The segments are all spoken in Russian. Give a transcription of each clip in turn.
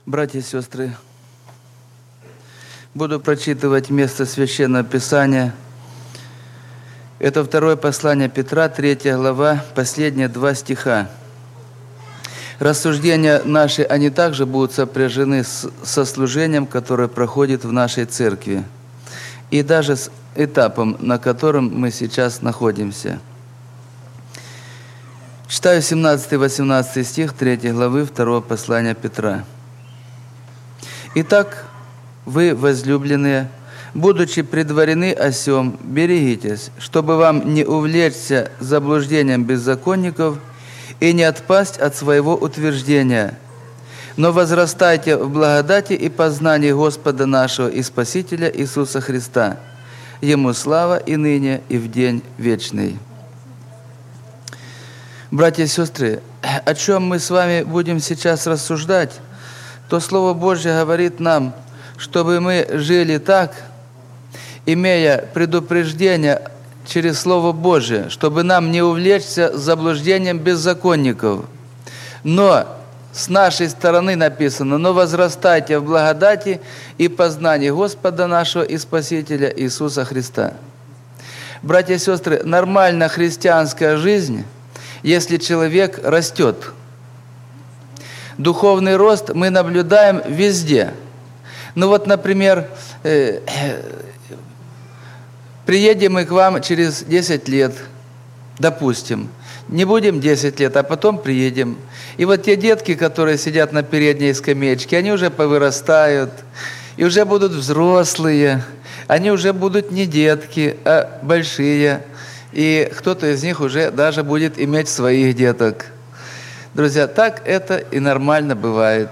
Братья и сестры, буду прочитывать место Священного Писания. Это второе послание Петра, 3 глава, последние 2 стиха. Рассуждения наши, они также будут сопряжены со служением, которое проходит в нашей церкви, и даже с этапом, на котором мы сейчас находимся. Читаю 17-18 стих 3 главы 2 послания Петра. «Итак, вы, возлюбленные, будучи предварены о сем, берегитесь, чтобы вам не увлечься заблуждением беззаконников и не отпасть от своего утверждения, но возрастайте в благодати и познании Господа нашего и Спасителя Иисуса Христа. Ему слава и ныне, и в день вечный». Братья и сестры, о чем мы с вами будем сейчас рассуждать, то Слово Божье говорит нам, чтобы мы жили так, имея предупреждение через Слово Божие, чтобы нам не увлечься заблуждением беззаконников. Но с нашей стороны написано: «Но возрастайте в благодати и познании Господа нашего и Спасителя Иисуса Христа». Братья и сестры, нормальная христианская жизнь, если человек растет. Духовный рост мы наблюдаем везде. Ну вот, например, приедем мы к вам через 10 лет, допустим. Не будем 10 лет, а потом приедем. И вот те детки, которые сидят на передней скамеечке, они уже повырастают, и уже будут взрослые. Они уже будут не детки, а большие. И кто-то из них уже даже будет иметь своих деток. Друзья, так это и нормально бывает.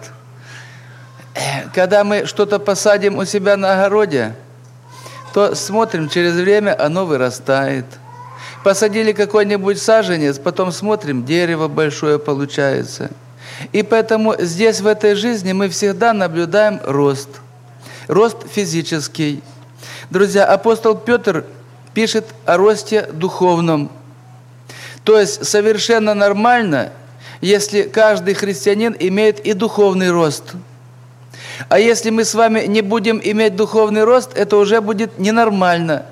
Когда мы что-то посадим у себя на огороде, то смотрим, через время оно вырастает. Посадили какой-нибудь саженец, потом смотрим, дерево большое получается. И поэтому здесь, в этой жизни, мы всегда наблюдаем рост. Рост физический. Друзья, апостол Петр пишет о росте духовном. То есть совершенно нормально, если каждый христианин имеет и духовный рост. А если мы с вами не будем иметь духовный рост, это уже будет ненормально.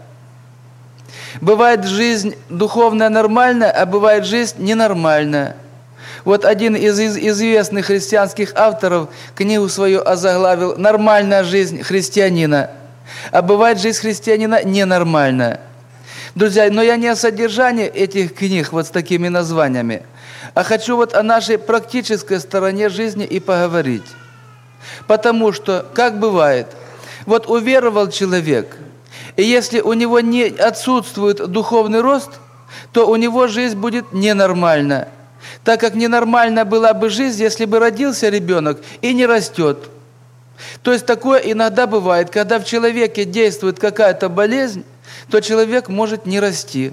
Бывает жизнь духовная нормальная, а бывает жизнь ненормальная. Вот один из известных христианских авторов книгу свою озаглавил «Нормальная жизнь христианина», а бывает жизнь христианина ненормальная. Друзья, но я не о содержании этих книг вот с такими названиями, а хочу вот о нашей практической стороне жизни и поговорить. Потому что, как бывает, вот уверовал человек, и если у него не отсутствует духовный рост, то у него жизнь будет ненормальна. Так как ненормальна была бы жизнь, если бы родился ребенок и не растет. То есть такое иногда бывает, когда в человеке действует какая-то болезнь, то человек может не расти.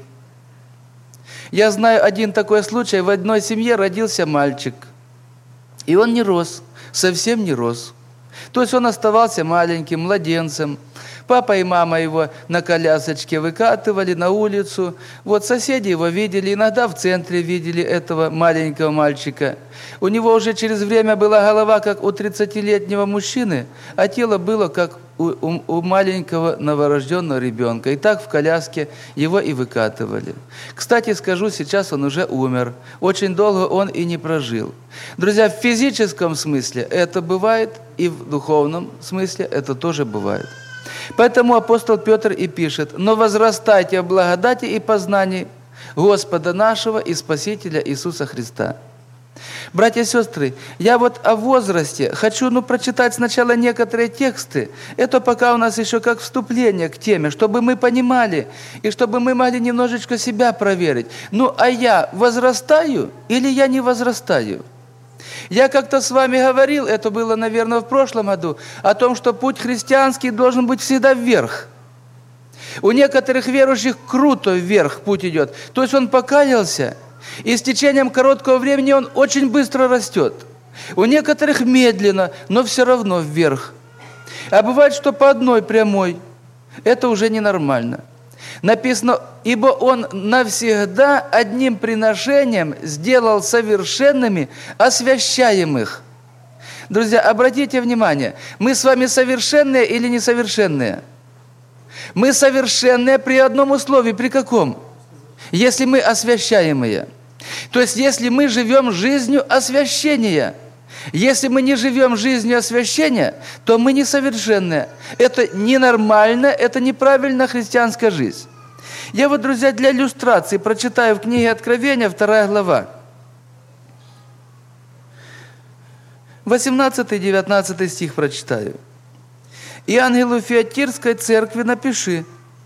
Я знаю один такой случай. В одной семье родился мальчик, и он не рос, совсем не рос. То есть он оставался маленьким, младенцем. Папа и мама его на колясочке выкатывали на улицу. Вот соседи его видели, иногда в центре видели этого маленького мальчика. У него уже через время была голова, как у 30-летнего мужчины, а тело было, как у маленького новорожденного ребенка. И так в коляске его и выкатывали. Кстати, скажу, сейчас он уже умер. Очень долго он и не прожил. Друзья, в физическом смысле это бывает, и в духовном смысле это тоже бывает. Поэтому апостол Петр и пишет: «Но возрастайте в благодати и познании Господа нашего и Спасителя Иисуса Христа». Братья и сестры, я вот о возрасте хочу прочитать сначала некоторые тексты. Это пока у нас еще как вступление к теме, чтобы мы понимали и чтобы мы могли немножечко себя проверить. А я возрастаю или я не возрастаю? Я как-то с вами говорил, это было, наверное, в прошлом году, о том, что путь христианский должен быть всегда вверх. У некоторых верующих круто вверх путь идет. То есть он покаялся, и с течением короткого времени он очень быстро растет. У некоторых медленно, но все равно вверх. А бывает, что по одной прямой. Это уже ненормально. Написано: «Ибо Он навсегда одним приношением сделал совершенными освящаемых». Друзья, обратите внимание, мы с вами совершенные или несовершенные? Мы совершенные при одном условии. При каком? Если мы освящаемые. То есть, если мы живем жизнью освящения. Если мы не живем жизнью освящения, то мы несовершенные. Это ненормально, это неправильная христианская жизнь. Я вот, друзья, для иллюстрации прочитаю в книге Откровения, 2 глава. 18-19 стих прочитаю. «И ангелу Фиатирской церкви напиши,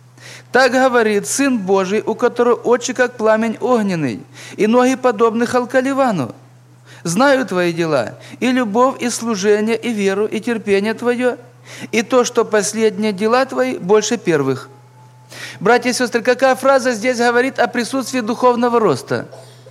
так говорит Сын Божий, у которого очи, как пламень огненный, и ноги, подобны халкаливану. Знаю твои дела, и любовь, и служение, и веру, и терпение твое, и то, что последние дела твои больше первых». Братья и сестры, какая фраза здесь говорит о присутствии духовного роста?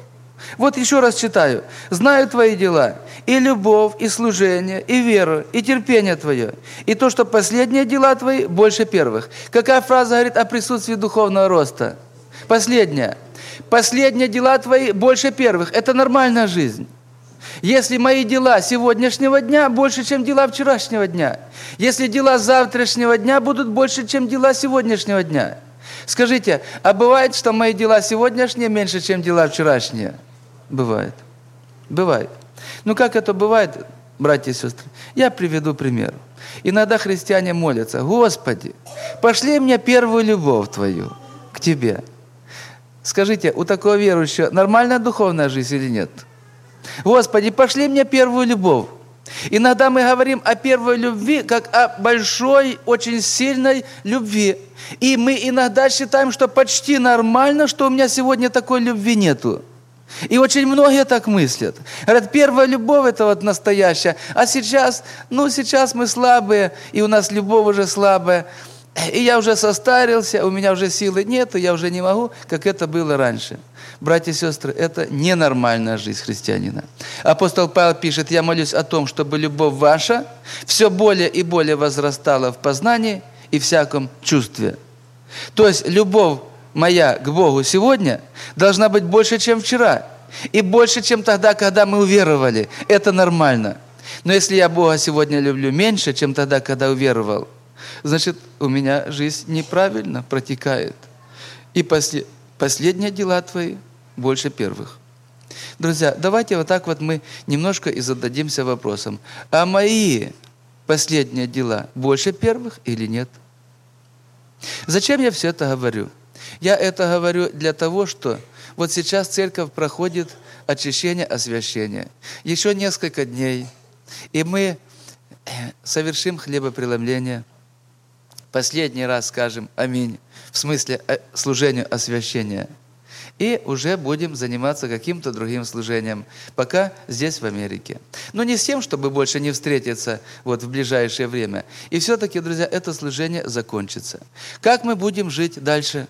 Вот еще раз читаю. «Знаю твои дела, и любовь, и служение, и веру, и терпение твое, и то, что последние дела твои больше первых». Какая фраза говорит о присутствии духовного роста? Последняя. «Последние дела твои больше первых». Это нормальная жизнь. Если мои дела сегодняшнего дня больше, чем дела вчерашнего дня, если дела завтрашнего дня будут больше, чем дела сегодняшнего дня, скажите, а бывает, что мои дела сегодняшние меньше, чем дела вчерашние? Бывает. Бывает. Ну, как это бывает, братья и сестры? Я приведу пример. Иногда христиане молятся: «Господи, пошли мне первую любовь Твою к Тебе». Скажите, у такого верующего нормальная духовная жизнь или нет? «Господи, пошли мне первую любовь». Иногда мы говорим о первой любви, как о большой, очень сильной любви. И мы иногда считаем, что почти нормально, что у меня сегодня такой любви нету. И очень многие так мыслят. Говорят, первая любовь – это вот настоящая. А сейчас, сейчас мы слабые, и у нас любовь уже слабая. И я уже состарился, у меня уже силы нету, я уже не могу, как это было раньше. Братья и сестры, это ненормальная жизнь христианина. Апостол Павел пишет: «Я молюсь о том, чтобы любовь ваша все более и более возрастала в познании и всяком чувстве». То есть любовь моя к Богу сегодня должна быть больше, чем вчера. И больше, чем тогда, когда мы уверовали. Это нормально. Но если я Бога сегодня люблю меньше, чем тогда, когда уверовал, значит, у меня жизнь неправильно протекает. И последние дела твои больше первых. Друзья, давайте вот так вот мы немножко и зададимся вопросом. А мои последние дела больше первых или нет? Зачем я все это говорю? Я это говорю для того, что вот сейчас церковь проходит очищение, освящение. Еще несколько дней, и мы совершим хлебопреломление. Последний раз скажем «Аминь» в смысле служению освящения. И уже будем заниматься каким-то другим служением, пока здесь, в Америке. Но не с тем, чтобы больше не встретиться вот в ближайшее время. И все-таки, друзья, это служение закончится. Как мы будем жить дальше?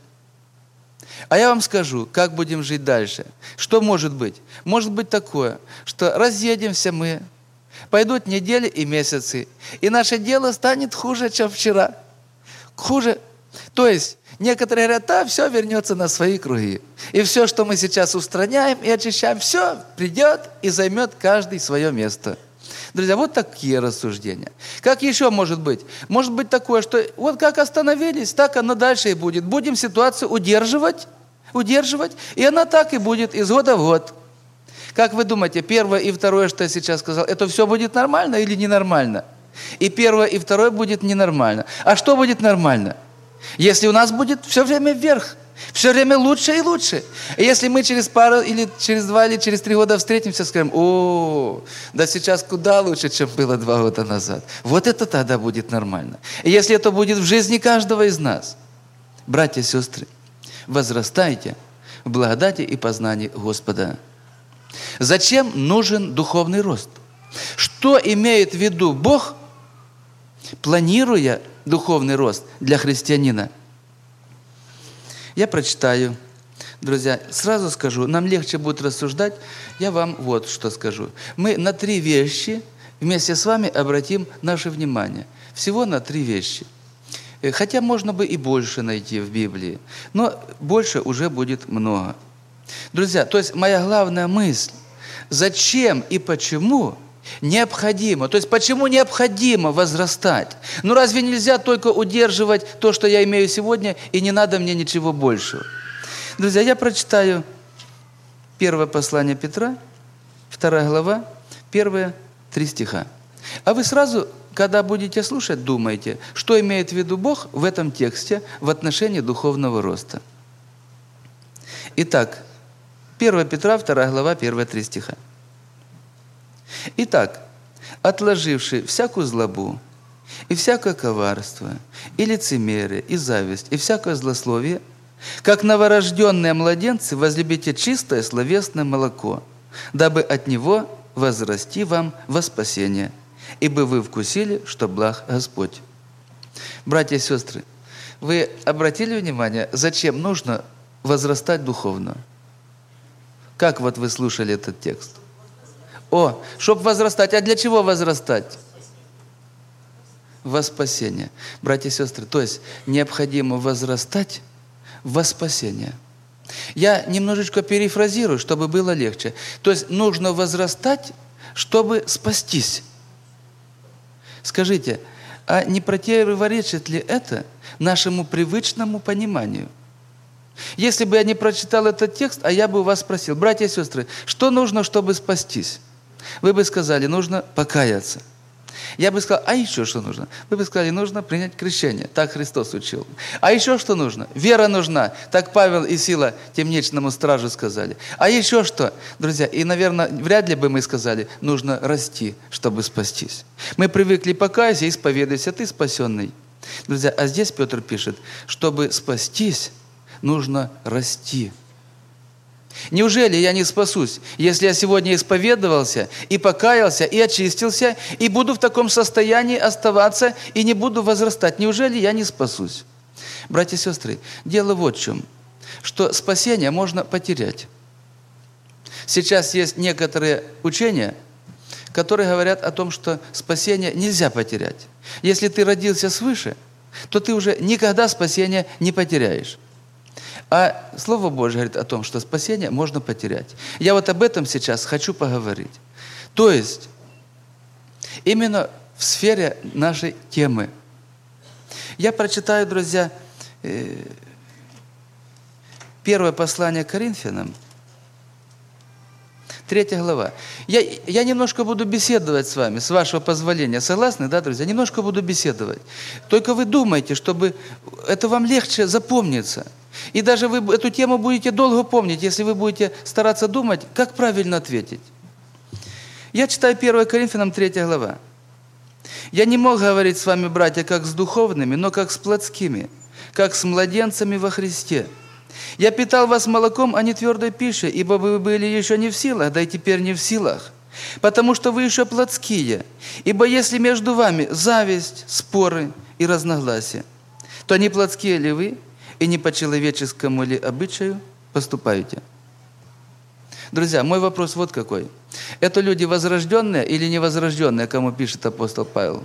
А я вам скажу, как будем жить дальше. Что может быть? Может быть такое, что разъедемся мы, пойдут недели и месяцы, и наше дело станет хуже, чем вчера. Хуже. То есть, некоторые говорят, да, все вернется на свои круги. И все, что мы сейчас устраняем и очищаем, все придет и займет каждый свое место. Друзья, вот такие рассуждения. Как еще может быть? Может быть такое, что вот как остановились, так оно дальше и будет. Будем ситуацию удерживать, и она так и будет из года в год. Как вы думаете, первое и второе, что я сейчас сказал, это все будет нормально или ненормально? И первое, и второе будет ненормально. А что будет нормально? Если у нас будет все время вверх, все время лучше и лучше. И если мы через пару, или через 2, или через 3 года встретимся, скажем: «О, да сейчас куда лучше, чем было 2 года назад». Вот это тогда будет нормально. И если это будет в жизни каждого из нас, братья и сестры, возрастайте в благодати и познании Господа. Зачем нужен духовный рост? Что имеет в виду Бог, планируя духовный рост для христианина? Я прочитаю. Друзья, сразу скажу, нам легче будет рассуждать, я вам вот что скажу. Мы на 3 вещи вместе с вами обратим наше внимание. Всего на 3 вещи. Хотя можно бы и больше найти в Библии, но больше уже будет много. Друзья, то есть моя главная мысль, зачем и почему Необходимо. То есть почему необходимо возрастать? Ну разве нельзя только удерживать то, что я имею сегодня, и не надо мне ничего большего? Друзья, я прочитаю первое послание Петра, 2 глава, первые 3 стиха. А вы сразу, когда будете слушать, думайте, что имеет в виду Бог в этом тексте в отношении духовного роста. Итак, 1 Петра, 2 глава, первые 3 стиха. Итак, отложивший всякую злобу, и всякое коварство, и лицемерие, и зависть, и всякое злословие, как новорожденные младенцы, возлюбите чистое словесное молоко, дабы от него возрасти вам во спасение, ибо вы вкусили, что благ Господь. Братья и сестры, вы обратили внимание, зачем нужно возрастать духовно? Как вот вы слушали этот текст? Чтобы возрастать. А для чего возрастать? Во спасение. Братья и сестры, то есть необходимо возрастать во спасение. Я немножечко перефразирую, чтобы было легче. То есть нужно возрастать, чтобы спастись. Скажите, а не противоречит ли это нашему привычному пониманию? Если бы я не прочитал этот текст, а я бы у вас спросил, братья и сестры, что нужно, чтобы спастись? Вы бы сказали, нужно покаяться. Я бы сказал, а еще что нужно? Вы бы сказали, нужно принять крещение. Так Христос учил. А еще что нужно? Вера нужна. Так Павел и Сила темничному стражу сказали. А еще что? Друзья, и, наверное, вряд ли бы мы сказали, нужно расти, чтобы спастись. Мы привыкли покаяться, исповедуйся, ты спасенный. Друзья, а здесь Петр пишет, чтобы спастись, нужно расти. Неужели я не спасусь, если я сегодня исповедовался, и покаялся, и очистился, и буду в таком состоянии оставаться, и не буду возрастать? Неужели я не спасусь? Братья и сестры, дело вот в чем, что спасение можно потерять. Сейчас есть некоторые учения, которые говорят о том, что спасение нельзя потерять. Если ты родился свыше, то ты уже никогда спасение не потеряешь. А Слово Божье говорит о том, что спасение можно потерять. Я вот об этом сейчас хочу поговорить. То есть, именно в сфере нашей темы. Я прочитаю, друзья, первое послание к Коринфянам, 3 глава. Я немножко буду беседовать с вами, с вашего позволения. Согласны, да, друзья? Немножко буду беседовать. Только вы думайте, чтобы это вам легче запомниться. И даже вы эту тему будете долго помнить, если вы будете стараться думать, как правильно ответить. Я читаю 1 Коринфянам 3 глава. «Я не мог говорить с вами, братья, как с духовными, но как с плотскими, как с младенцами во Христе. Я питал вас молоком, а не твердой пищей, ибо вы были еще не в силах, да и теперь не в силах, потому что вы еще плотские. Ибо если между вами зависть, споры и разногласия, то не плотские ли вы, и не по человеческому ли обычаю поступаете?» Друзья, мой вопрос вот какой. Это люди возрожденные или невозрожденные, кому пишет апостол Павел?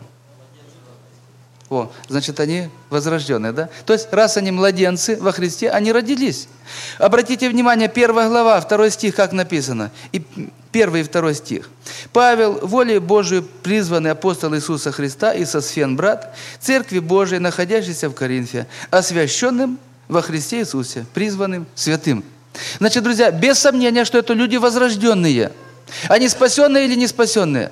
Значит, они возрожденные, да? То есть, раз они младенцы во Христе, они родились. Обратите внимание, 1 глава, 2 стих, как написано. И 1 и 2 стих. «Павел, волей Божией призванный апостол Иисуса Христа и Сосфен, брат, Церкви Божией, находящейся в Коринфе, освященным во Христе Иисусе, призванным святым». Значит, друзья, без сомнения, что это люди возрожденные. Они спасенные или не спасенные?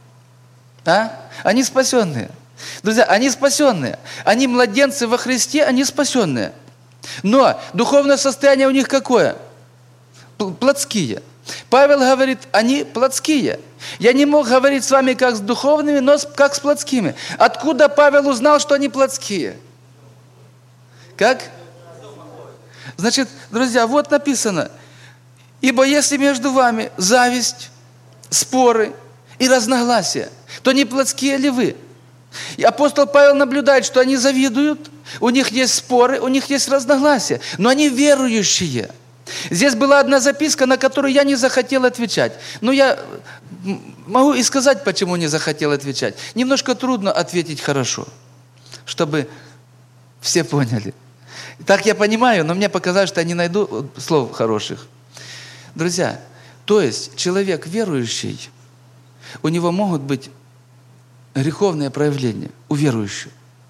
Они спасенные. Друзья, они спасенные. Они младенцы во Христе, они спасенные. Но духовное состояние у них какое? Плотские. Павел говорит, они плотские. Я не мог говорить с вами как с духовными, но как с плотскими. Откуда Павел узнал, что они плотские? Как? Значит, друзья, вот написано. «Ибо если между вами зависть, споры и разногласия, то не плотские ли вы?» И апостол Павел наблюдает, что они завидуют, у них есть споры, у них есть разногласия, но они верующие. Здесь была одна записка, на которую я не захотел отвечать. Но я могу и сказать, почему не захотел отвечать. Немножко трудно ответить хорошо, чтобы все поняли. Так я понимаю, но мне показалось, что я не найду слов хороших. Друзья, то есть человек верующий, у него могут быть греховные проявления у верующих.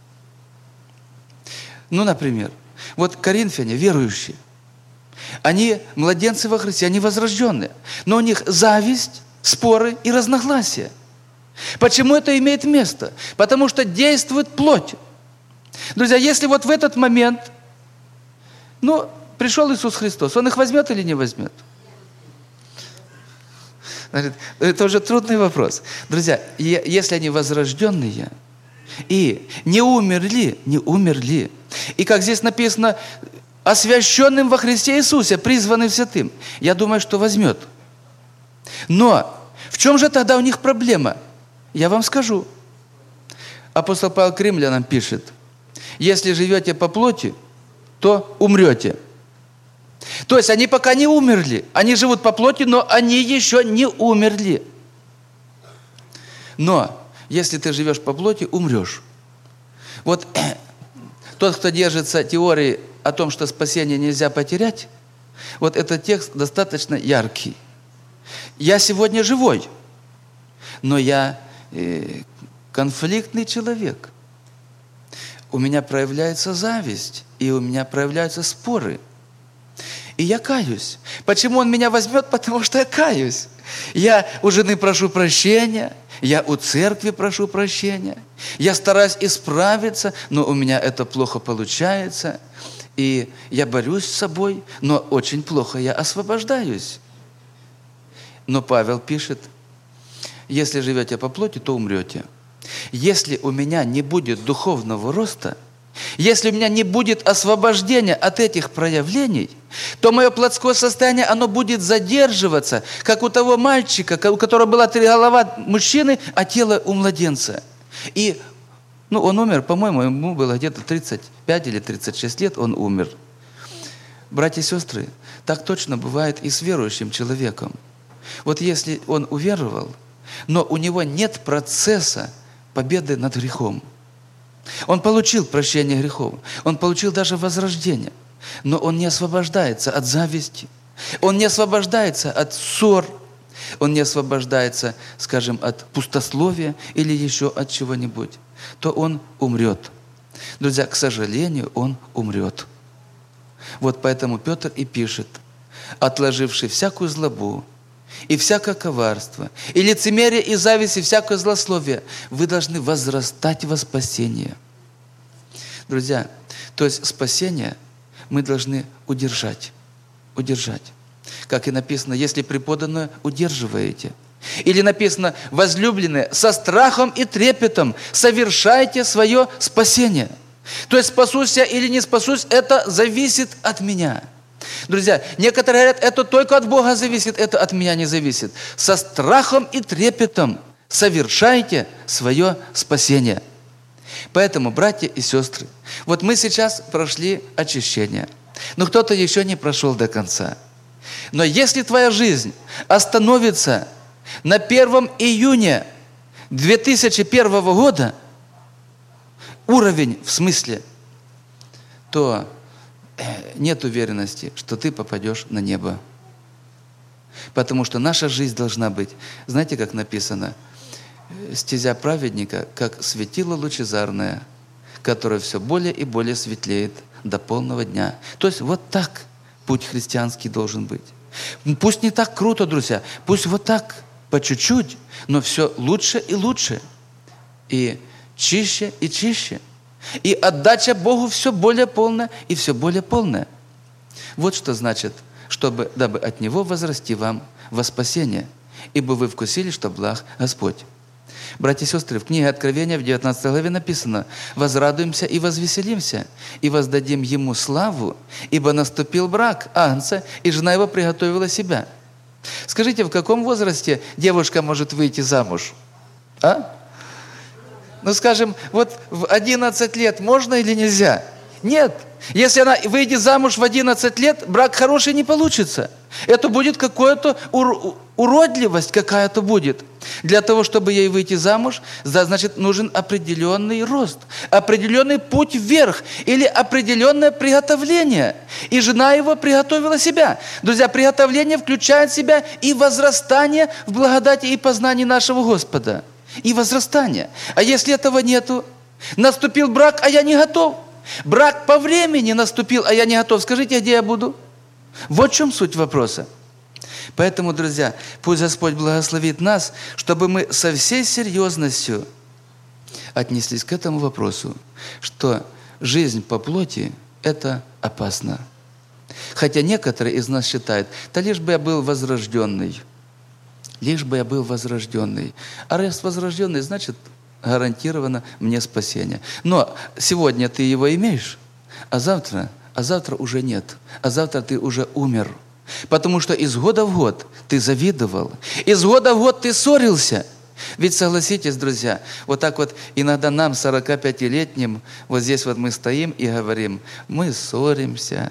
Ну, например, вот коринфяне, верующие, они младенцы во Христе, они возрожденные, но у них зависть, споры и разногласия. Почему это имеет место? Потому что действует плоть. Друзья, если вот в этот момент, пришел Иисус Христос, Он их возьмет или не возьмет? Это уже трудный вопрос. Друзья, если они возрожденные и не умерли, и как здесь написано, освященным во Христе Иисусе, призванным святым, я думаю, что возьмет. Но в чем же тогда у них проблема? Я вам скажу. Апостол Павел к римлянам пишет: если живете по плоти, то умрете. То есть они пока не умерли. Они живут по плоти, но они еще не умерли. Но если ты живешь по плоти, умрешь. Вот тот, кто держится теории о том, что спасение нельзя потерять, вот этот текст достаточно яркий. Я сегодня живой, но я конфликтный человек. У меня проявляется зависть, и у меня проявляются споры. И я каюсь. Почему Он меня возьмет? Потому что я каюсь. Я у жены прошу прощения, я у церкви прошу прощения, я стараюсь исправиться, но у меня это плохо получается, и я борюсь с собой, но очень плохо я освобождаюсь. Но Павел пишет: если живете по плоти, то умрете. Если у меня не будет духовного роста, если у меня не будет освобождения от этих проявлений, то мое плотское состояние, оно будет задерживаться, как у того мальчика, у которого была 3 голова мужчины, а тело у младенца. И он умер, по-моему, ему было где-то 35 или 36 лет, он умер. Братья и сестры, так точно бывает и с верующим человеком. Вот если он уверовал, но у него нет процесса победы над грехом. Он получил прощение грехов, он получил даже возрождение, но он не освобождается от зависти, он не освобождается от ссор, он не освобождается, скажем, от пустословия или еще от чего-нибудь, то он умрет. Друзья, к сожалению, он умрет. Вот поэтому Петр и пишет: отложивший всякую злобу, и всякое коварство, и лицемерие, и зависть, и всякое злословие, вы должны возрастать во спасение. Друзья, то есть спасение мы должны удержать. Как и написано: если преподанное удерживаете. Или написано: возлюбленные, со страхом и трепетом совершайте свое спасение. То есть спасусь я или не спасусь, это зависит от меня. Друзья, некоторые говорят, это только от Бога зависит, это от меня не зависит. Со страхом и трепетом совершайте свое спасение. Поэтому, братья и сестры, вот мы сейчас прошли очищение, но кто-то еще не прошел до конца. Но если твоя жизнь остановится на 1 июня 2001 года, уровень в смысле, то нет уверенности, что ты попадешь на небо. Потому что наша жизнь должна быть, знаете, как написано, стезя праведника, как светило лучезарное, которое все более и более светлеет до полного дня. То есть вот так путь христианский должен быть. Пусть не так круто, друзья, пусть вот так, по чуть-чуть, но все лучше и лучше, и чище и чище. И отдача Богу все более полная и все более полная. Вот что значит, дабы от Него возрасти вам во спасение, ибо вы вкусили, что благ Господь. Братья и сестры, в книге Откровения в 19 главе написано: «Возрадуемся и возвеселимся, и воздадим Ему славу, ибо наступил брак Агнца, и жена Его приготовила себя». Скажите, в каком возрасте девушка может выйти замуж? Скажем, вот в 11 лет можно или нельзя? Нет. Если она выйдет замуж в 11 лет, брак хороший не получится. Это будет какая-то уродливость какая-то будет. Для того, чтобы ей выйти замуж, значит, нужен определенный рост, определенный путь вверх или определенное приготовление. И жена его приготовила себя. Друзья, приготовление включает в себя и возрастание в благодати и познании нашего Господа. И возрастание. А если этого нету? Наступил брак, а я не готов. Брак по времени наступил, а я не готов. Скажите, где я буду? Вот в чем суть вопроса. Поэтому, друзья, пусть Господь благословит нас, чтобы мы со всей серьезностью отнеслись к этому вопросу, что жизнь по плоти – это опасно. Хотя некоторые из нас считают, да лишь бы я был возрожденный. Лишь бы я был возрожденный. А раз возрожденный, значит, гарантировано мне спасение. Но сегодня ты его имеешь, а завтра уже нет. А завтра ты уже умер. Потому что из года в год ты завидовал. Из года в год ты ссорился. Ведь согласитесь, друзья, вот так вот иногда нам, 45-летним, вот здесь вот мы стоим и говорим, мы ссоримся,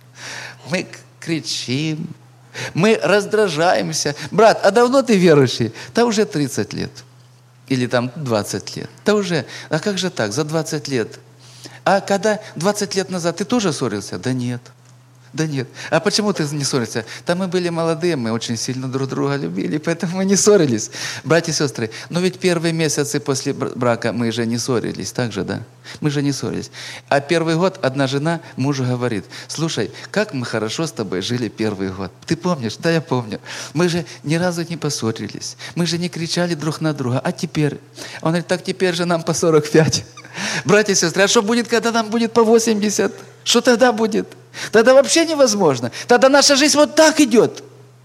мы кричим, мы раздражаемся. Брат, а давно ты верующий? Да уже 30 лет. Или там 20 лет. Да уже, а как же так, за 20 лет? А когда 20 лет назад ты тоже ссорился? Да нет. Да нет. А почему ты не ссоришься? Да мы были молодые, мы очень сильно друг друга любили, поэтому мы не ссорились. Братья и сестры, но ведь первые месяцы после брака мы же не ссорились, так же, да? Мы же не ссорились. А первый год одна жена мужу говорит, слушай, как мы хорошо с тобой жили первый год. Ты помнишь? Да, я помню. Мы же ни разу не поссорились. Мы же не кричали друг на друга. А теперь? Он говорит, так теперь же нам по 45. Братья и сестры, а что будет, когда нам будет по 80? Что тогда будет? Тогда вообще невозможно. Тогда наша жизнь вот так идет.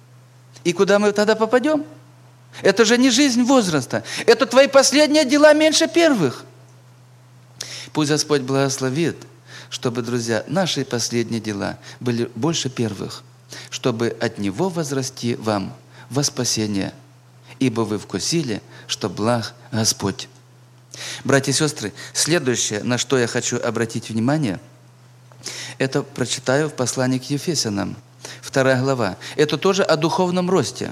И куда мы тогда попадем? Это же не жизнь возраста. Это твои последние дела меньше первых. Пусть Господь благословит, чтобы, друзья, наши последние дела были больше первых, чтобы от Него возрасти вам во спасение, ибо вы вкусили, что благ Господь. Братья и сестры, следующее, на что я хочу обратить внимание, это прочитаю в послании к Ефесянам, 2 глава. Это тоже о духовном росте.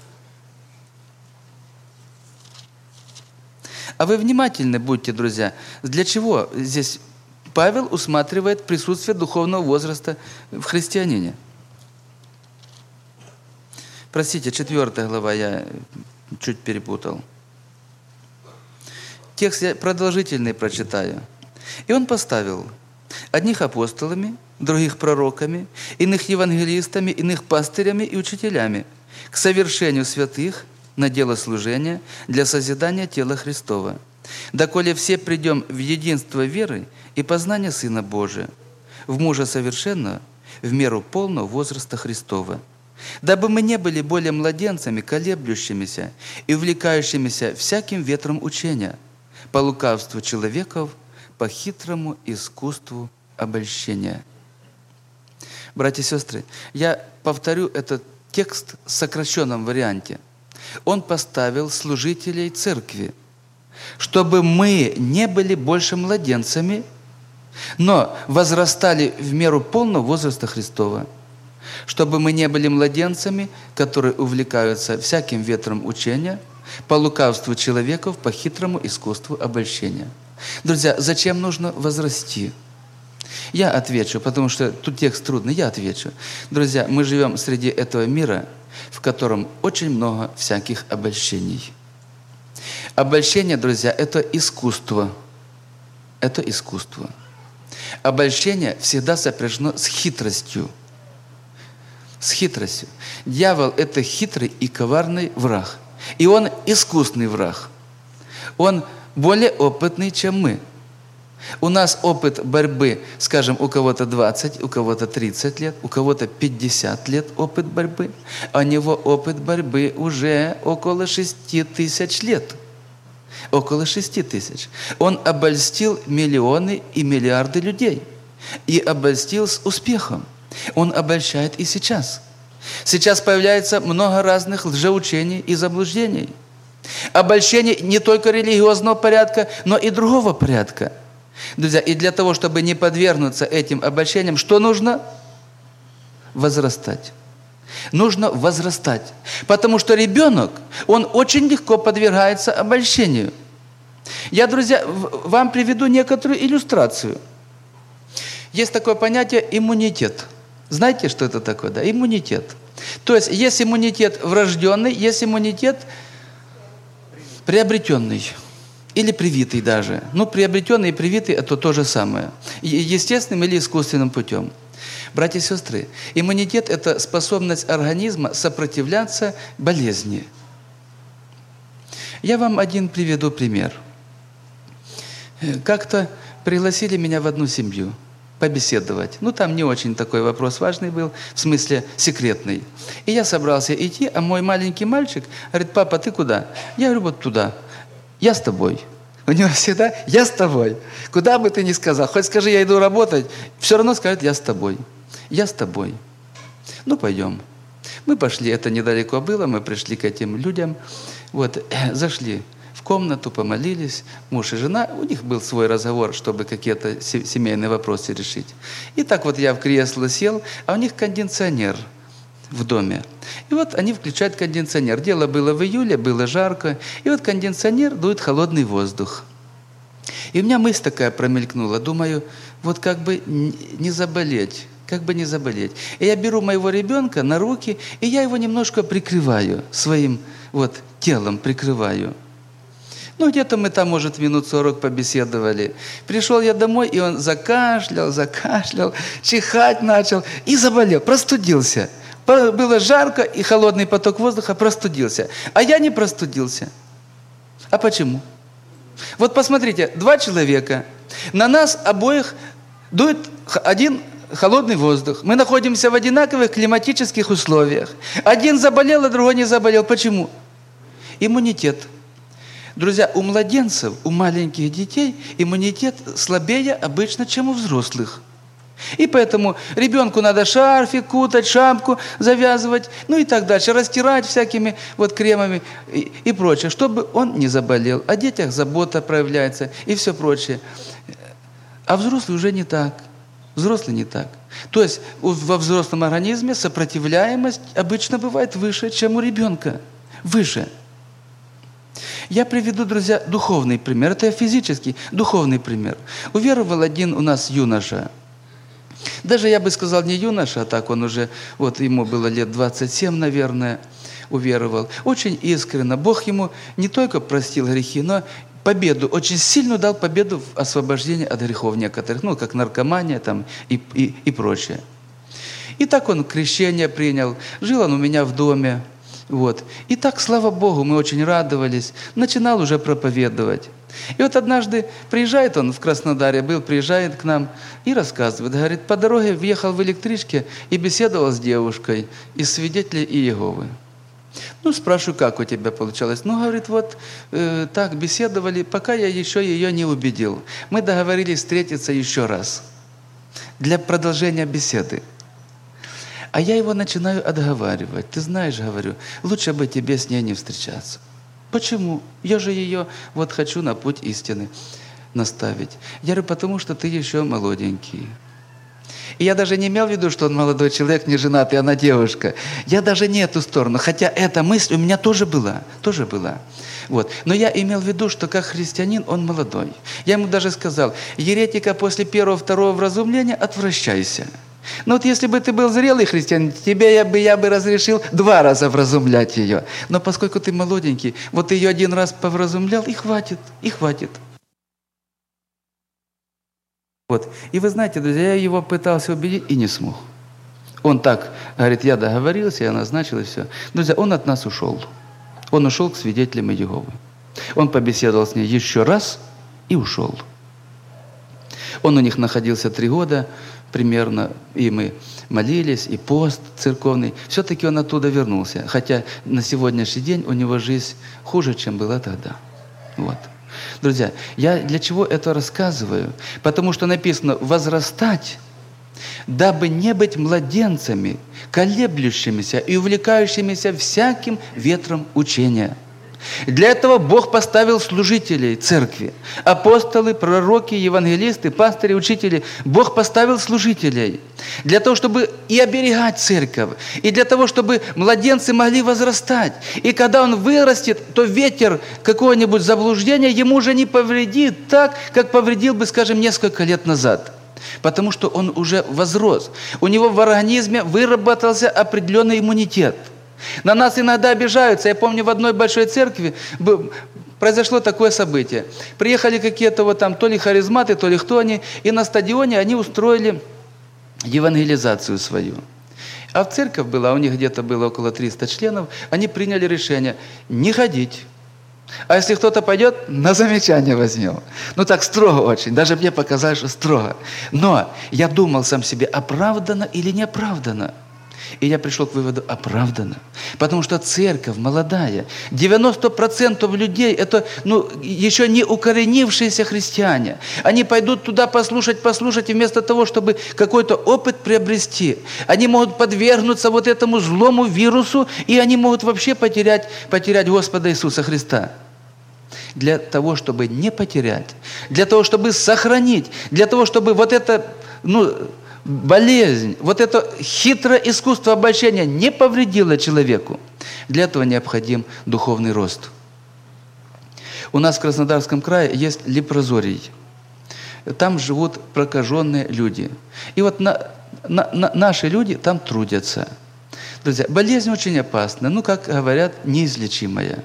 А вы внимательны будьте, друзья. Для чего здесь Павел усматривает присутствие духовного возраста в христианине? Простите, 4 глава, я чуть перепутал. Текст я продолжительный прочитаю. «И он поставил одних апостолами, других пророками, иных евангелистами, иных пастырями и учителями к совершению святых на дело служения для созидания тела Христова, доколе все придем в единство веры и познания Сына Божия, в мужа совершенного, в меру полного возраста Христова, дабы мы не были более младенцами, колеблющимися и увлекающимися всяким ветром учения, по лукавству человеков, по хитрому искусству обольщения». Братья и сестры, я повторю этот текст в сокращенном варианте. Он поставил служителей церкви, чтобы мы не были больше младенцами, но возрастали в меру полного возраста Христова, чтобы мы не были младенцами, которые увлекаются всяким ветром учения, по лукавству человеков, по хитрому искусству обольщения. Друзья, зачем нужно возрасти? Я отвечу, потому что тут текст трудный, я отвечу. Друзья, мы живем среди этого мира, в котором очень много всяких обольщений. Обольщение, друзья, это искусство. Это искусство. Обольщение всегда сопряжено с хитростью. С хитростью. Дьявол – это хитрый и коварный враг. И он искусный враг. Он более опытный, чем мы. У нас опыт борьбы, скажем, у кого-то 20, у кого-то 30 лет, у кого-то 50 лет опыт борьбы, а у него опыт борьбы уже около 6000 лет. Около 6000. Он обольстил миллионы и миллиарды людей. И обольстил с успехом. Он обольщает и сейчас. Сейчас появляется много разных лжеучений и заблуждений. Обольщение не только религиозного порядка, но и другого порядка. Друзья, и для того, чтобы не подвергнуться этим обольщениям, что нужно? Возрастать. Нужно возрастать. Потому что ребенок, он очень легко подвергается обольщению. Я, друзья, вам приведу некоторую иллюстрацию. Есть такое понятие иммунитет. Знаете, что это такое? Да? Иммунитет. То есть иммунитет врожденный, есть иммунитет приобретенный. Или привитый даже. Приобретенный и привитый – это то же самое. Естественным или искусственным путем. Братья и сестры, иммунитет – это способность организма сопротивляться болезни. Я вам один приведу пример. Как-то пригласили меня в одну семью побеседовать. Там не очень такой вопрос важный был, в смысле секретный. И я собрался идти, а мой маленький мальчик говорит: папа, ты куда? Я говорю: вот туда. Я с тобой. У него всегда «я с тобой». Куда бы ты ни сказал, хоть скажи, я иду работать, все равно скажет: я с тобой. Я с тобой. Пойдем. Мы пошли, это недалеко было, мы пришли к этим людям. Зашли в комнату, помолились. Муж и жена, у них был свой разговор, чтобы какие-то семейные вопросы решить. И так я в кресло сел, а у них кондиционер в доме. И они включают кондиционер. Дело было в июле, было жарко. И кондиционер дует холодный воздух. И у меня мысль такая промелькнула. Думаю, как бы не заболеть. Как бы не заболеть. И я беру моего ребенка на руки, и я его немножко прикрываю. Своим телом прикрываю. Где-то мы там, может, минут 40 побеседовали. Пришел я домой, и он закашлял, чихать начал. И заболел, простудился. Было жарко, и холодный поток воздуха, простудился. А я не простудился. А почему? Посмотрите, 2 человека. На нас обоих дует один холодный воздух. Мы находимся в одинаковых климатических условиях. Один заболел, а другой не заболел. Почему? Иммунитет. Друзья, у младенцев, у маленьких детей иммунитет слабее обычно, чем у взрослых. И поэтому ребенку надо шарфик кутать, шапку завязывать, и так дальше, растирать всякими кремами и прочее, чтобы он не заболел. О детях забота проявляется и все прочее. А взрослый уже не так. Взрослый не так. То есть во взрослом организме сопротивляемость обычно бывает выше, чем у ребенка. Выше. Я приведу, друзья, духовный пример. Это физический, духовный пример. Уверовал один у нас юноша. Даже, я бы сказал, не юноша, а так он уже, ему было лет 27, наверное, уверовал. Очень искренне. Бог ему не только простил грехи, но победу, очень сильно дал победу в освобождении от грехов некоторых, как наркомания и прочее. И так он крещение принял. Жил он у меня в доме. И так, слава Богу, мы очень радовались. Начинал уже проповедовать. И однажды приезжает он в Краснодаре, приезжает к нам и рассказывает. Говорит, по дороге въехал в электричке и беседовал с девушкой из свидетелей Иеговы. Спрашиваю, как у тебя получалось? Говорит, так беседовали, пока я еще ее не убедил. Мы договорились встретиться еще раз для продолжения беседы. А я его начинаю отговаривать. Ты знаешь, говорю, лучше бы тебе с ней не встречаться. Почему? Я же ее хочу на путь истины наставить. Я говорю, потому что ты еще молоденький. И я даже не имел в виду, что он молодой человек, не женатый, она девушка. Я даже не эту сторону. Хотя эта мысль у меня тоже была. Но я имел в виду, что как христианин он молодой. Я ему даже сказал, еретика после 1-2 вразумления отвращайся. Если бы ты был зрелый христианин, тебе я бы разрешил 2 раза вразумлять ее. Но поскольку ты молоденький, ты ее 1 раз повразумлял, и хватит. И вы знаете, друзья, я его пытался убедить и не смог. Он так говорит, я договорился, я назначил, и все. Друзья, он от нас ушел. Он ушел к свидетелям Иеговы. Он побеседовал с ней еще раз и ушел. Он у них находился 3 года примерно, и мы молились, и пост церковный. Все-таки он оттуда вернулся. Хотя на сегодняшний день у него жизнь хуже, чем была тогда. Друзья, я для чего это рассказываю? Потому что написано «возрастать, дабы не быть младенцами, колеблющимися и увлекающимися всяким ветром учения». Для этого Бог поставил служителей церкви. Апостолы, пророки, евангелисты, пастыри, учители. Бог поставил служителей. Для того, чтобы и оберегать церковь. И для того, чтобы младенцы могли возрастать. И когда он вырастет, то ветер какого-нибудь заблуждения ему уже не повредит так, как повредил бы, скажем, несколько лет назад. Потому что он уже возрос. У него в организме выработался определенный иммунитет. На нас иногда обижаются. Я помню, в одной большой церкви произошло такое событие. Приехали какие-то вот там то ли харизматы, то ли кто они, и на стадионе они устроили евангелизацию свою. А в церковь была, у них где-то было около 300 членов, они приняли решение не ходить. А если кто-то пойдет, на замечание возьмем. Ну так строго очень, даже мне показалось, что строго. Но я думал сам себе, оправдано или не оправдано. И я пришел к выводу, оправдано. Потому что церковь молодая, 90% людей, это еще не укоренившиеся христиане. Они пойдут туда послушать, и вместо того, чтобы какой-то опыт приобрести, они могут подвергнуться вот этому злому вирусу, и они могут вообще потерять Господа Иисуса Христа. Для того, чтобы не потерять, для того, чтобы сохранить, для того, чтобы вот это, болезнь, вот это хитрое искусство обольщения не повредило человеку. Для этого необходим духовный рост. У нас в Краснодарском крае есть лепрозорий. Там живут прокаженные люди. И вот наши люди там трудятся. Друзья, болезнь очень опасна, как говорят, неизлечимая.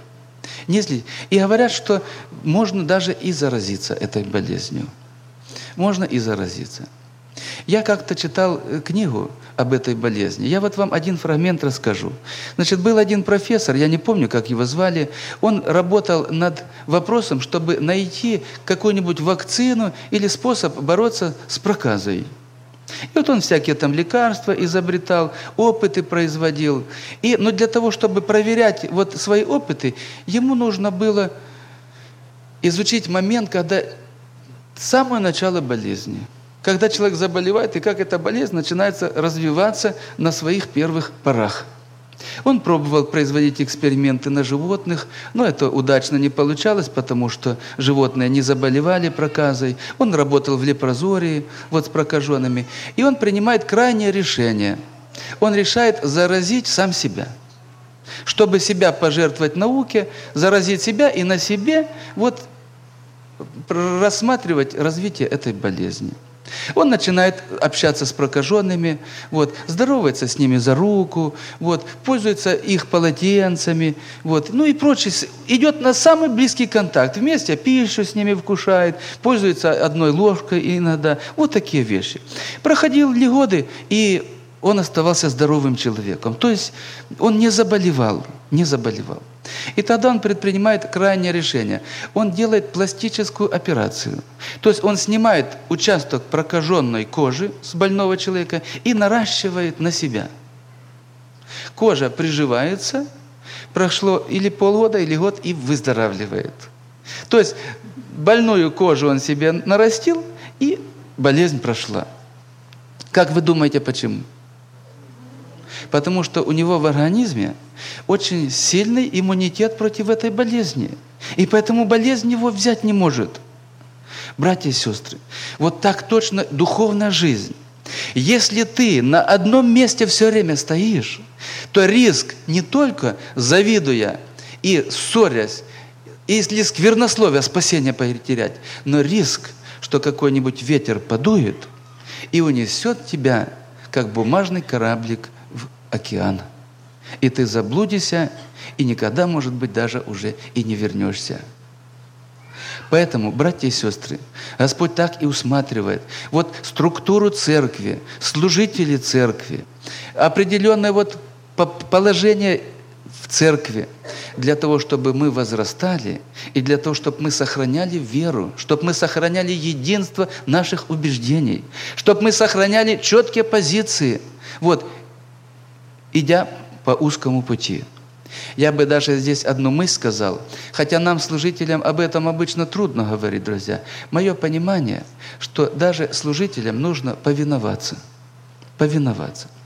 И говорят, что можно даже и заразиться этой болезнью. Можно и заразиться. Я как-то читал книгу об этой болезни. Я вот вам один фрагмент расскажу. Значит, был один профессор, я не помню, как его звали, он работал над вопросом, чтобы найти какую-нибудь вакцину или способ бороться с проказой. И вот он всякие там лекарства изобретал, опыты производил. Но для того, чтобы проверять вот свои опыты, ему нужно было изучить момент, когда самое начало болезни. Когда человек заболевает, и как эта болезнь начинается развиваться на своих первых порах. Он пробовал производить эксперименты на животных, но это удачно не получалось, потому что животные не заболевали проказой. Он работал в лепрозории, с прокаженными. И он принимает крайнее решение. Он решает заразить сам себя. Чтобы себя пожертвовать науке, заразить себя и на себе рассматривать развитие этой болезни. Он начинает общаться с прокаженными, здоровается с ними за руку, пользуется их полотенцами, и прочее. Идет на самый близкий контакт. Вместе пищу с ними вкушает, пользуется одной ложкой иногда. Вот такие вещи. Проходили годы, и он оставался здоровым человеком. То есть он не заболевал. И тогда он предпринимает крайнее решение. Он делает пластическую операцию. То есть он снимает участок прокаженной кожи с больного человека и наращивает на себя. Кожа приживается, прошло или полгода, или год, и выздоравливает. То есть больную кожу он себе нарастил, и болезнь прошла. Как вы думаете, почему? Потому что у него в организме очень сильный иммунитет против этой болезни. И поэтому болезнь его взять не может. Братья и сестры, вот так точно духовная жизнь. Если ты на одном месте все время стоишь, то риск не только завидуя и ссорясь, или сквернословия спасения потерять, но риск, что какой-нибудь ветер подует и унесет тебя, как бумажный кораблик, в океан. И ты заблудишься, и никогда, может быть, даже уже и не вернешься. Поэтому, братья и сестры, Господь так и усматривает структуру церкви, служителей церкви, определенное положение в церкви, для того, чтобы мы возрастали, и для того, чтобы мы сохраняли веру, чтобы мы сохраняли единство наших убеждений, чтобы мы сохраняли четкие позиции, идя по узкому пути. Я бы даже здесь одну мысль сказал, хотя нам, служителям, об этом обычно трудно говорить, друзья. Мое понимание, что даже служителям нужно повиноваться. Повиноваться.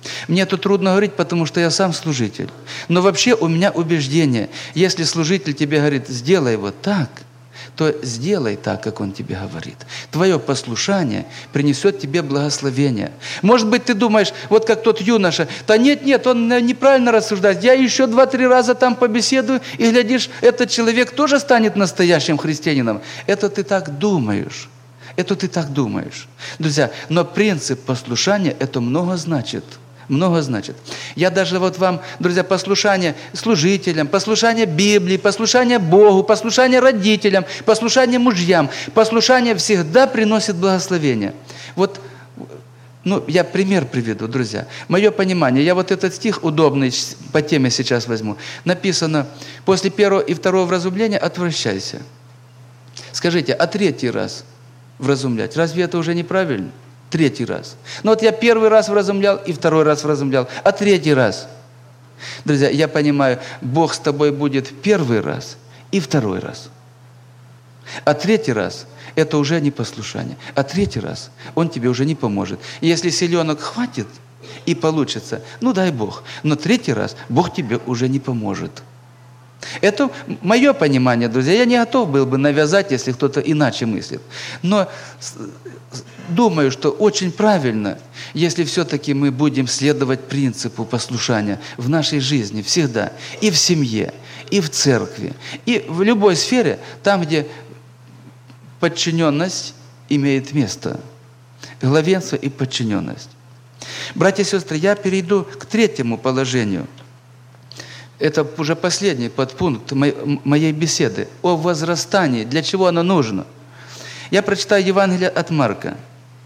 Мне это трудно говорить, потому что я сам служитель. Но вообще у меня убеждение, если служитель тебе говорит, сделай вот так, то сделай так, как он тебе говорит. Твое послушание принесет тебе благословение. Может быть, ты думаешь, вот как тот юноша, да нет, он неправильно рассуждает. Я еще 2-3 раза там побеседую, и, глядишь, этот человек тоже станет настоящим христианином. Это ты так думаешь. Это ты так думаешь. Друзья, но принцип послушания, это много значит. Много значит. Я даже вот вам, друзья, послушание служителям, послушание Библии, послушание Богу, послушание родителям, послушание мужьям, послушание всегда приносит благословение. Вот, я пример приведу, друзья. Мое понимание, я вот этот стих удобный по теме сейчас возьму. Написано, после 1 и 2 вразумления отвращайся. Скажите, а 3-й раз вразумлять, разве это уже неправильно? 3-й раз. Вот я 1 раз вразумлял и 2 раз вразумлял, а 3-й раз. Друзья, я понимаю, Бог с тобой будет 1 раз и 2 раз. А 3-й раз – это уже не послушание. А 3-й раз Он тебе уже не поможет. И если селенок хватит и получится, дай Бог. Но 3-й раз Бог тебе уже не поможет. Это мое понимание, друзья. Я не готов был бы навязать, если кто-то иначе мыслит. Но думаю, что очень правильно, если все-таки мы будем следовать принципу послушания в нашей жизни всегда. И в семье, и в церкви, и в любой сфере, там, где подчиненность имеет место. Главенство и подчиненность. Братья и сестры, я перейду к 3-му положению. Это уже последний подпункт моей беседы о возрастании. Для чего оно нужно? Я прочитаю Евангелие от Марка.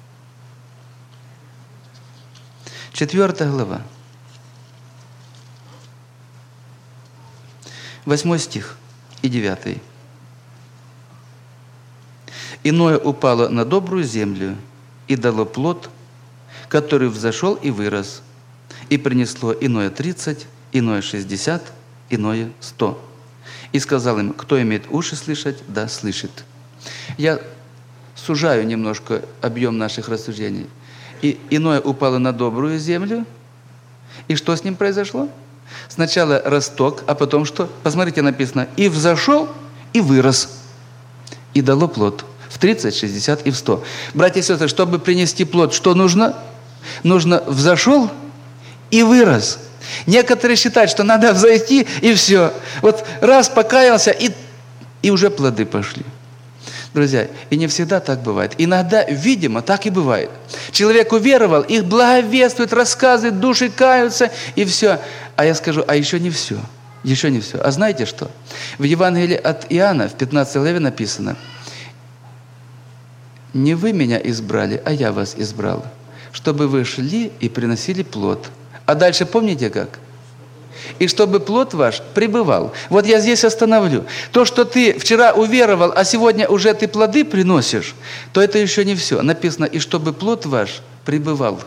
4 глава. 8 стих и 9. «Иное упало на добрую землю и дало плод, который взошел и вырос, и принесло иное 30, иное 60, иное 100. И сказал им, кто имеет уши слышать, да слышит». Я сужаю немножко объем наших рассуждений. И иное упало на добрую землю. И что с ним произошло? Сначала росток, а потом что? Посмотрите, написано, и взошел, и вырос, и дало плод. В 30, 60 и в 100. Братья и сестры, чтобы принести плод, что нужно? Нужно взошел и вырос. Некоторые считают, что надо взойти и все. Вот раз покаялся, и уже плоды пошли. Друзья, и не всегда так бывает. Иногда, видимо, так и бывает. Человек уверовал, их благовествует, рассказывает, души каются, и все. А я скажу, а еще не все. Еще не все. А знаете что? В Евангелии от Иоанна, в 15 главе написано, «Не вы меня избрали, а я вас избрал, чтобы вы шли и приносили плод». А дальше помните как? «И чтобы плод ваш пребывал». Вот я здесь остановлю. То, что ты вчера уверовал, а сегодня уже ты плоды приносишь, то это еще не все. Написано, «И чтобы плод ваш пребывал».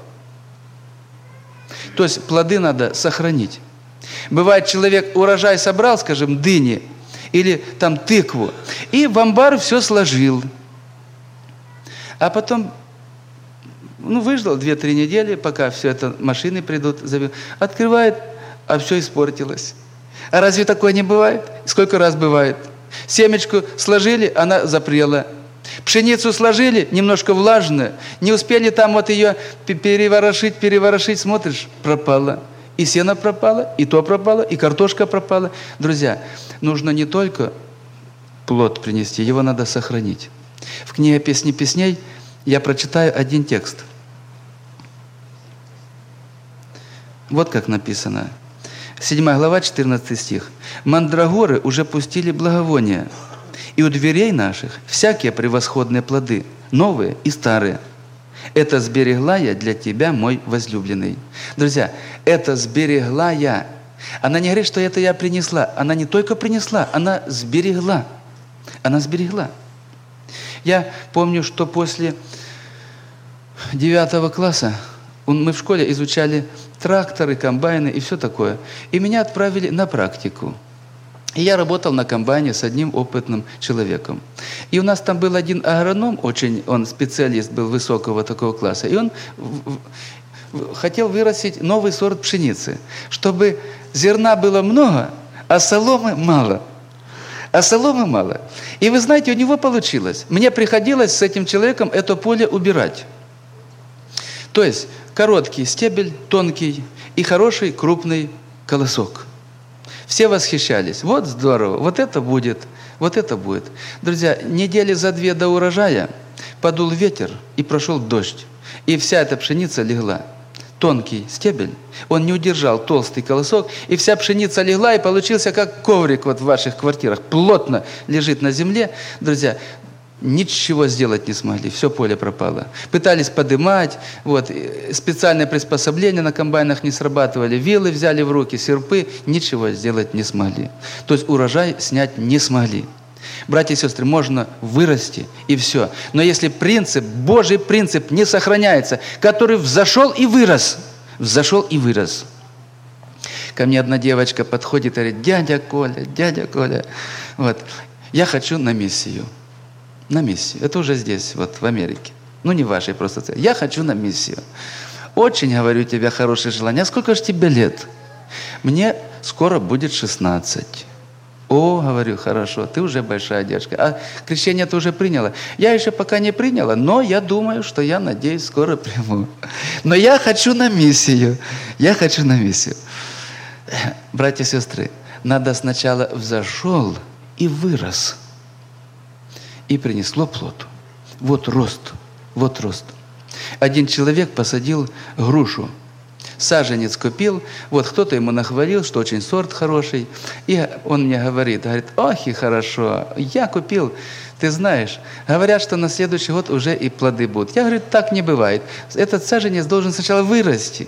То есть плоды надо сохранить. Бывает, человек урожай собрал, скажем, дыни или там тыкву, и в амбар все сложил. А потом, выждал 2-3 недели, пока все это машины придут, открывает, а все испортилось. А разве такое не бывает? Сколько раз бывает? Семечку сложили, она запрела. Пшеницу сложили, немножко влажная, не успели там вот ее переворошить, смотришь, пропала. И сено пропало, и то пропало, и картошка пропала. Друзья, нужно не только плод принести, его надо сохранить. В книге «Песни песней» я прочитаю один текст. Вот как написано. 7 глава, 14 стих. «Мандрагоры уже пустили благовония, и у дверей наших всякие превосходные плоды, новые и старые. Это сберегла я для тебя, мой возлюбленный». Друзья, это сберегла я. Она не говорит, что это я принесла. Она не только принесла, она сберегла. Она сберегла. Я помню, что после 9 класса мы в школе изучали тракторы, комбайны и все такое. И меня отправили на практику. И я работал на комбайне с одним опытным человеком. И у нас там был один агроном, он специалист был высокого такого класса. И он хотел вырастить новый сорт пшеницы, чтобы зерна было много, а соломы мало. А соломы мало. И вы знаете, у него получилось. Мне приходилось с этим человеком это поле убирать. То есть короткий стебель, тонкий и хороший крупный колосок. Все восхищались. Вот здорово, вот это будет, вот это будет. Друзья, недели за 2 до урожая подул ветер и прошел дождь. И вся эта пшеница легла. Тонкий стебель, он не удержал толстый колосок, и вся пшеница легла, и получился как коврик вот в ваших квартирах. Плотно лежит на земле. Друзья, ничего сделать не смогли, все поле пропало. Пытались подымать, вот, специальные приспособления на комбайнах не срабатывали, вилы взяли в руки, серпы, ничего сделать не смогли. То есть урожай снять не смогли. Братья и сестры, можно вырасти и все. Но если принцип, Божий принцип не сохраняется, который взошел и вырос, Ко мне одна девочка подходит и говорит: дядя Коля, вот, я хочу на миссию. На миссию. Это уже здесь, вот в Америке. Ну, не вашей просто цель. Я хочу на миссию. Очень, говорю, у тебя хорошее желание. А сколько же тебе лет? Мне скоро будет 16. О, говорю, хорошо, ты уже большая девочка. А крещение ты уже приняла? Я еще пока не приняла, но я думаю, что я, надеюсь, скоро приму. Но я хочу на миссию. Братья и сестры, надо сначала взошел и вырос. И принесло плод. Вот рост. Один человек посадил грушу. Саженец купил, вот кто-то ему нахвалил, что очень сорт хороший, и он мне говорит, ох и хорошо, я купил, ты знаешь, говорят, что на следующий год уже и плоды будут. Я говорю, так не бывает, этот саженец должен сначала вырасти,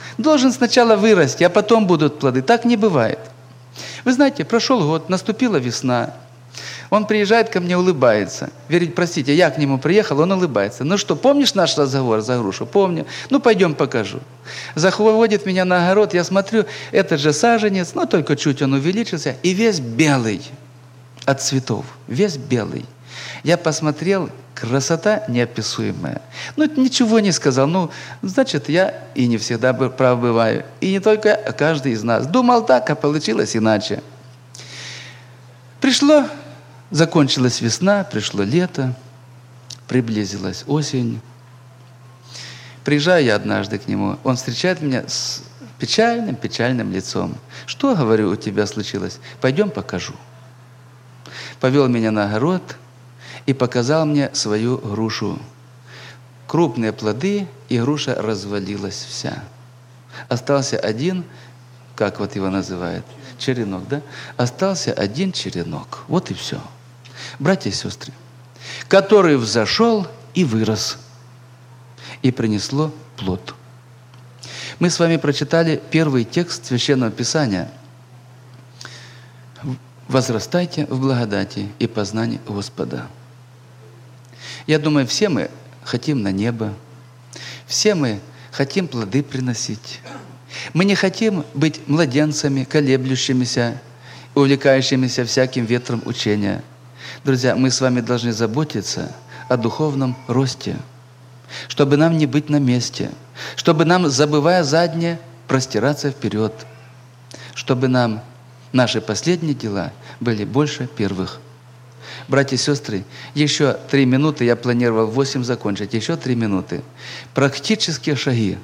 а потом будут плоды, так не бывает. Вы знаете, прошел год, наступила весна, он приезжает ко мне, улыбается. Простите, я к нему приехал, он улыбается. Ну что, помнишь наш разговор за грушу? Помню. Ну, пойдем покажу. Заводит меня на огород, я смотрю, этот же саженец, но только чуть он увеличился, и весь белый от цветов, весь белый. Я посмотрел, красота неописуемая. Ну, ничего не сказал. Ну, значит, я и не всегда прав бываю. И не только каждый из нас. Думал так, а получилось иначе. Закончилась весна, пришло лето, приблизилась осень. Приезжаю я однажды к нему, он встречает меня с печальным лицом. Что, говорю, у тебя случилось? Пойдем покажу. Повел меня на огород и показал мне свою грушу. Крупные плоды, и груша развалилась вся. Остался один, как вот его называют, черенок, да? Остался один черенок. Вот и все. Братья и сестры, который взошел и вырос, и принесло плод. Мы с вами прочитали первый текст Священного Писания. «Возрастайте в благодати и познании Господа». Я думаю, все мы хотим на небо, все мы хотим плоды приносить. Мы не хотим быть младенцами, колеблющимися, увлекающимися всяким ветром учения. Друзья, мы с вами должны заботиться о духовном росте, чтобы нам не быть на месте, чтобы нам, забывая заднее, простираться вперед, чтобы нам наши последние дела были больше первых. Братья и сестры, еще 3 минуты, я планировал 8 закончить, еще 3 минуты. Практические шаги,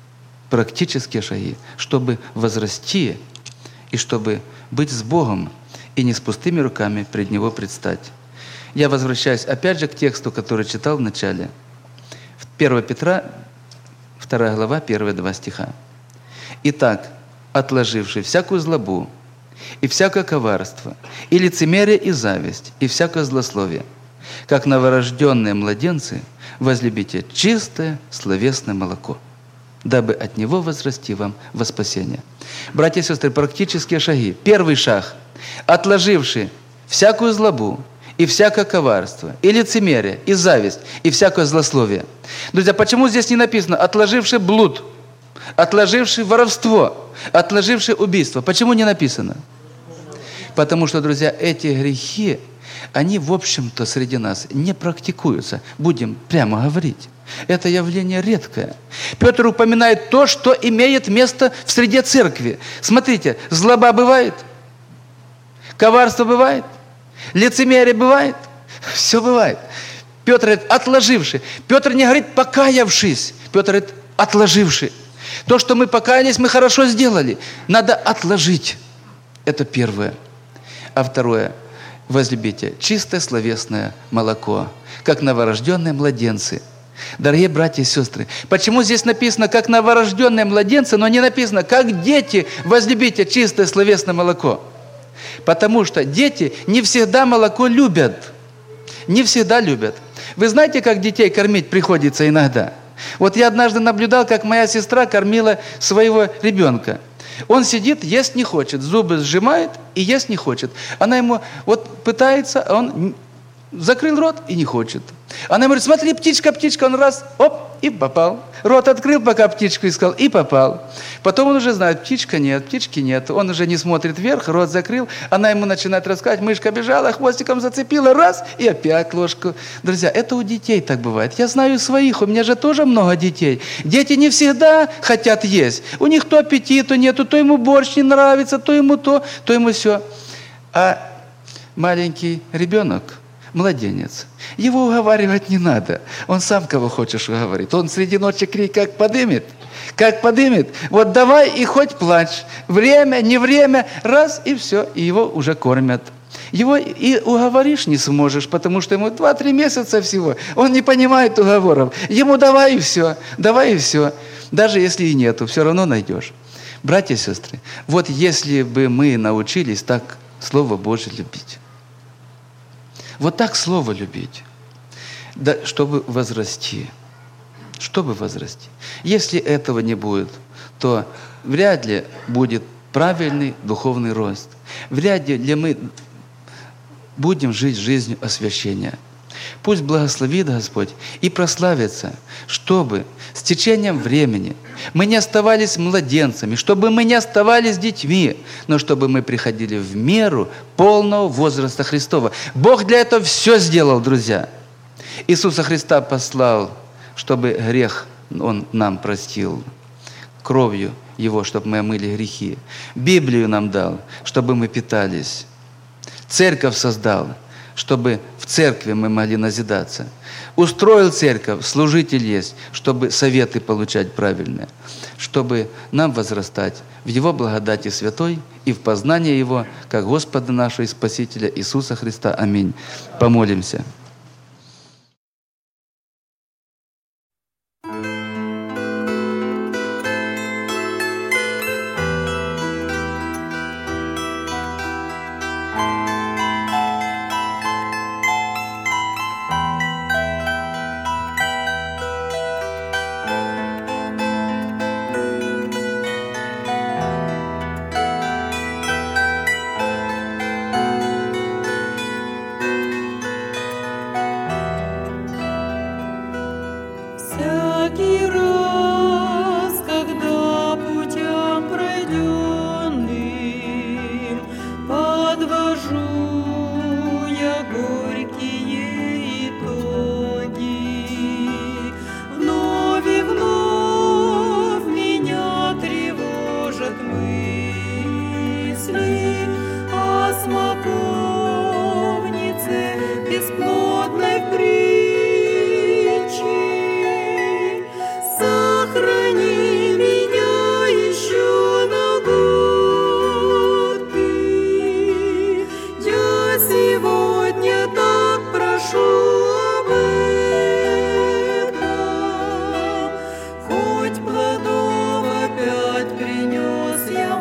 чтобы возрасти и чтобы быть с Богом и не с пустыми руками пред Него предстать. Я возвращаюсь опять же к тексту, который читал в начале. 1 Петра, 2 глава, 1-2 стиха. «Итак, отложивший всякую злобу, и всякое коварство, и лицемерие, и зависть, и всякое злословие, как новорожденные младенцы, возлюбите чистое словесное молоко, дабы от него возрасти вам во спасение». Братья и сестры, практические шаги. Первый шаг. Отложивший всякую злобу, и всякое коварство, и лицемерие, и зависть, и всякое злословие. Друзья, почему здесь не написано «отложивший блуд», «отложивший воровство», «отложивший убийство»? Почему не написано? Потому что, друзья, эти грехи, они, в общем-то, среди нас не практикуются. Будем прямо говорить. Это явление редкое. Петр упоминает то, что имеет место в среде церкви. Смотрите, злоба бывает, коварство бывает, лицемерие бывает, все бывает. Петр говорит, отложивший. Петр не говорит, покаявшись. Петр говорит, отложивший. То, что мы покаялись, мы хорошо сделали. Надо отложить. Это первое. А второе. Возлюбите чистое словесное молоко, как новорожденные младенцы. Дорогие братья и сестры, почему здесь написано, как новорожденные младенцы, но не написано, как дети, возлюбите чистое словесное молоко? Потому что дети не всегда молоко любят. Не всегда любят. Вы знаете, как детей кормить приходится иногда? Вот я однажды наблюдал, как моя сестра кормила своего ребенка. Он сидит, есть не хочет, зубы сжимает и есть не хочет. Она ему вот пытается, а он закрыл рот и не хочет. Она говорит, смотри, птичка, птичка, он раз, оп, и попал. Рот открыл, пока птичку искал, и попал. Потом он уже знает, птички нет. Он уже не смотрит вверх, рот закрыл. Она ему начинает рассказывать, мышка бежала, хвостиком зацепила, раз, и опять ложку. Друзья, это у детей так бывает. Я знаю своих, у меня же тоже много детей. Дети не всегда хотят есть. У них то аппетита нету, то ему борщ не нравится, то ему то ему все. А маленький ребенок, младенец. Его уговаривать не надо. Он сам кого хочешь уговорит. Он среди ночи крик как подымет. Вот давай и хоть плачь. Время, не время, раз и все. И его уже кормят. Его и уговоришь не сможешь, потому что ему 2-3 месяца всего. Он не понимает уговоров. Ему давай и все. Даже если и нету, все равно найдешь. Братья и сестры, вот если бы мы научились так Слово Божие любить. Вот так Слово любить, да, чтобы возрасти. Если этого не будет, то вряд ли будет правильный духовный рост. Вряд ли мы будем жить жизнью освящения. Пусть благословит Господь и прославится, чтобы с течением времени мы не оставались младенцами, чтобы мы не оставались детьми, но чтобы мы приходили в меру полного возраста Христова. Бог для этого все сделал, друзья. Иисуса Христа послал, чтобы грех Он нам простил, кровью Его, чтобы мы омыли грехи. Библию нам дал, чтобы мы питались. Церковь создал, чтобы в церкви мы могли назидаться. Устроил церковь, служитель есть, чтобы советы получать правильные, чтобы нам возрастать в Его благодати святой и в познании Его, как Господа нашего и Спасителя Иисуса Христа. Аминь. Помолимся. Всякий раз, когда путем пройденным подвожу я горькие итоги, вновь и вновь меня тревожат мысли о смоковнице бесплодной в притче. Сохрани меня еще на год ты. Я сегодня так прошу об этом. Хоть плодов опять принес я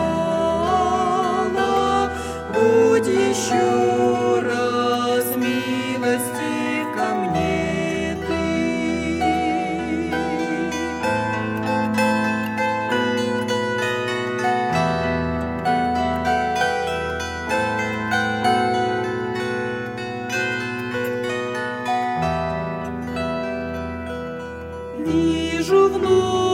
мало, будь еще раз милостив ко мне. Вижу вновь